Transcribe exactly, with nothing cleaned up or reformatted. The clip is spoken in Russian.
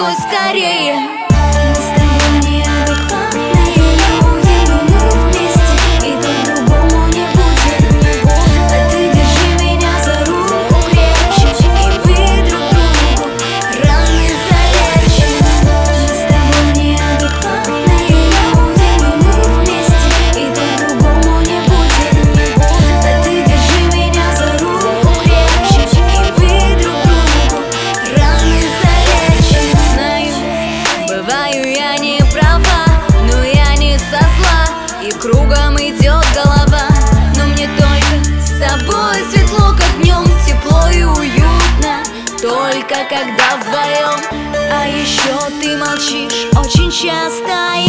тобой скорее. Мы с тобой неадекватные люди, мы вместе и друг другому не будем. А ты держи меня за руку крепче, и мы друг другу раны залечим. Мы с тобой неадекватные люди, мы вместе и друг другому не будем. А ты держи меня за руку крепче, и мы друг другу раны залечим. Знаю, бываю я не права, но я не со зла, и кругом идет голова. Но мне только с тобой светло, как днем, тепло и уютно, только когда вдвоем. А еще ты молчишь очень часто,